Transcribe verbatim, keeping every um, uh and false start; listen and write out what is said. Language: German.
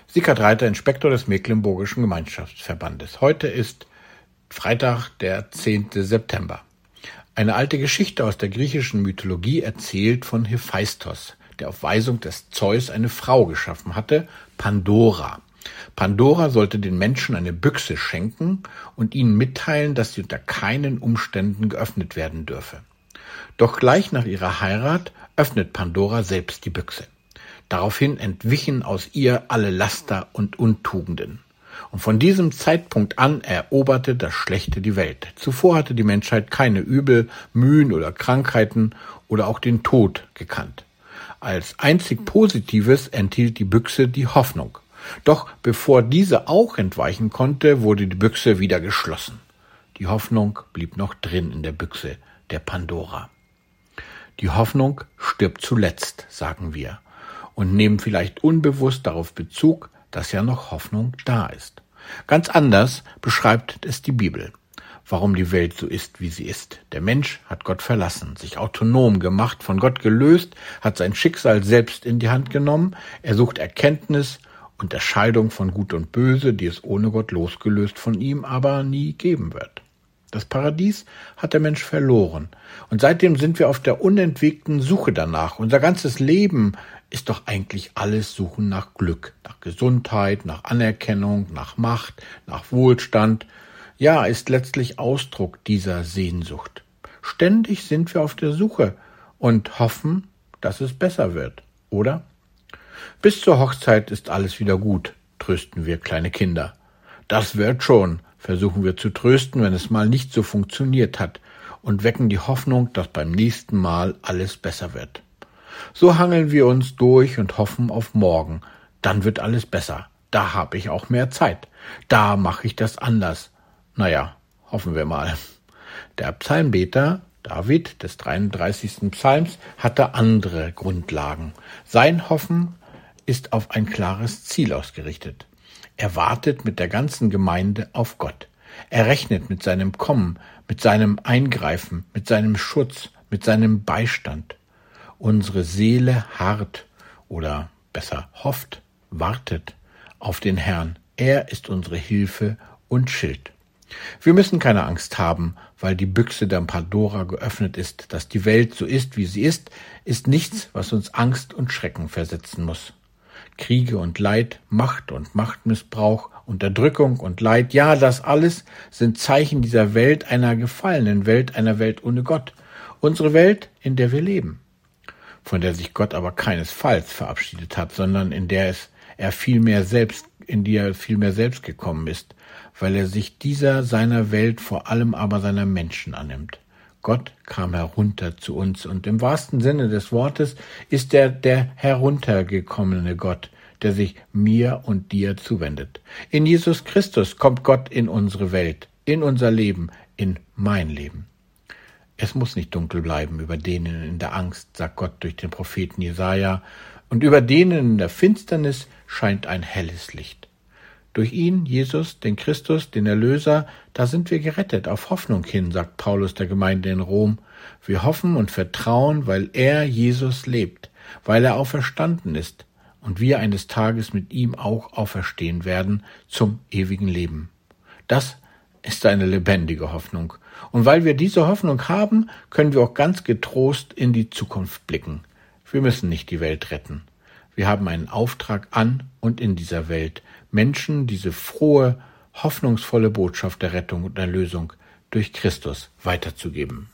Sieghard Reiter, Inspektor des Mecklenburgischen Gemeinschaftsverbandes. Heute ist Freitag, der zehnte September. Eine alte Geschichte aus der griechischen Mythologie erzählt von Hephaistos, der auf Weisung des Zeus eine Frau geschaffen hatte, Pandora. Pandora sollte den Menschen eine Büchse schenken und ihnen mitteilen, dass sie unter keinen Umständen geöffnet werden dürfe. Doch gleich nach ihrer Heirat öffnet Pandora selbst die Büchse. Daraufhin entwichen aus ihr alle Laster und Untugenden. Und von diesem Zeitpunkt an eroberte das Schlechte die Welt. Zuvor hatte die Menschheit keine Übel, Mühen oder Krankheiten oder auch den Tod gekannt. Als einzig Positives enthielt die Büchse die Hoffnung. Doch bevor diese auch entweichen konnte, wurde die Büchse wieder geschlossen. Die Hoffnung blieb noch drin in der Büchse der Pandora. Die Hoffnung stirbt zuletzt, sagen wir, und nehmen vielleicht unbewusst darauf Bezug, dass ja noch Hoffnung da ist. Ganz anders beschreibt es die Bibel, warum die Welt so ist, wie sie ist. Der Mensch hat Gott verlassen, sich autonom gemacht, von Gott gelöst, hat sein Schicksal selbst in die Hand genommen, er sucht Erkenntnis, Unterscheidung von Gut und Böse, die es ohne Gott losgelöst von ihm aber nie geben wird. Das Paradies hat der Mensch verloren und seitdem sind wir auf der unentwegten Suche danach. Unser ganzes Leben ist doch eigentlich alles Suchen nach Glück, nach Gesundheit, nach Anerkennung, nach Macht, nach Wohlstand. Ja, ist letztlich Ausdruck dieser Sehnsucht. Ständig sind wir auf der Suche und hoffen, dass es besser wird, oder? Bis zur Hochzeit ist alles wieder gut, trösten wir kleine Kinder. Das wird schon, versuchen wir zu trösten, wenn es mal nicht so funktioniert hat und wecken die Hoffnung, dass beim nächsten Mal alles besser wird. So hangeln wir uns durch und hoffen auf morgen. Dann wird alles besser. Da habe ich auch mehr Zeit. Da mache ich das anders. Naja, hoffen wir mal. Der Psalmbeter David des dreiunddreißigsten Psalms hatte andere Grundlagen. Sein Hoffen ist auf ein klares Ziel ausgerichtet. Er wartet mit der ganzen Gemeinde auf Gott. Er rechnet mit seinem Kommen, mit seinem Eingreifen, mit seinem Schutz, mit seinem Beistand. Unsere Seele harrt oder besser hofft, wartet auf den Herrn. Er ist unsere Hilfe und Schild. Wir müssen keine Angst haben, weil die Büchse der Pandora geöffnet ist. Dass die Welt so ist, wie sie ist, ist nichts, was uns Angst und Schrecken versetzen muss. Kriege und Leid, Macht und Machtmissbrauch, Unterdrückung und Leid, ja, das alles sind Zeichen dieser Welt, einer gefallenen Welt, einer Welt ohne Gott. Unsere Welt, in der wir leben, von der sich Gott aber keinesfalls verabschiedet hat, sondern in der es er vielmehr selbst, in die er vielmehr selbst gekommen ist, weil er sich dieser seiner Welt, vor allem aber seiner Menschen annimmt. Gott kam herunter zu uns und im wahrsten Sinne des Wortes ist er der heruntergekommene Gott, der sich mir und dir zuwendet. In Jesus Christus kommt Gott in unsere Welt, in unser Leben, in mein Leben. Es muss nicht dunkel bleiben über denen in der Angst, sagt Gott durch den Propheten Jesaja, und über denen in der Finsternis scheint ein helles Licht. Durch ihn, Jesus, den Christus, den Erlöser, da sind wir gerettet, auf Hoffnung hin, sagt Paulus der Gemeinde in Rom. Wir hoffen und vertrauen, weil er, Jesus, lebt, weil er auferstanden ist und wir eines Tages mit ihm auch auferstehen werden zum ewigen Leben. Das ist eine lebendige Hoffnung. Und weil wir diese Hoffnung haben, können wir auch ganz getrost in die Zukunft blicken. Wir müssen nicht die Welt retten. Wir haben einen Auftrag an und in dieser Welt, Menschen diese frohe, hoffnungsvolle Botschaft der Rettung und Erlösung durch Christus weiterzugeben.